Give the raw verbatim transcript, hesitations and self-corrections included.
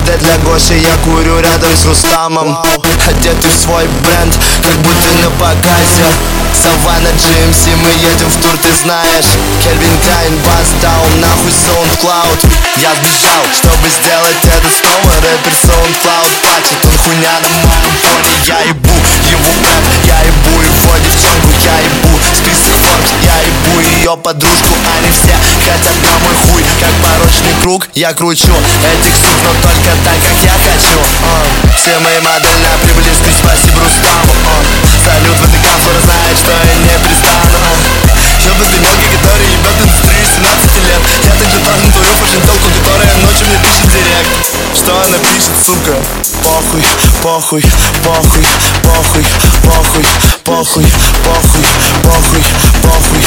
модель для Гоши, я курю рядом с Рустамом. Одетый в свой бренд, как будто на показе. Саванна, джи эм си, мы едем в тур, ты знаешь. Кельвин Клайн, Бас Даун, нахуй SoundCloud. Я сбежал, чтобы сделать это снова. Рэпер SoundCloud плачет, он хуйня на моем фоне. Я ебу его бренд, я ебу его девчонку, я ебу список Forbes, я ебу ее подружку. Они все хотят на мой хуй, как порочный круг. Я кручу этих сук, но только так, как я хочу. uh. Все мои модели на приблизку, спасибо Рустаму. uh. Салют в этой конфор, знает, что я не пристану. uh. Ёбнутый мелкий, который ебет индустрию семнадцати лет. Я также тоже творю фашинтелку, которая ночью мне пишет директ. Что она пишет, сука? Похуй, похуй, похуй, похуй, похуй, похуй, похуй, похуй, похуй.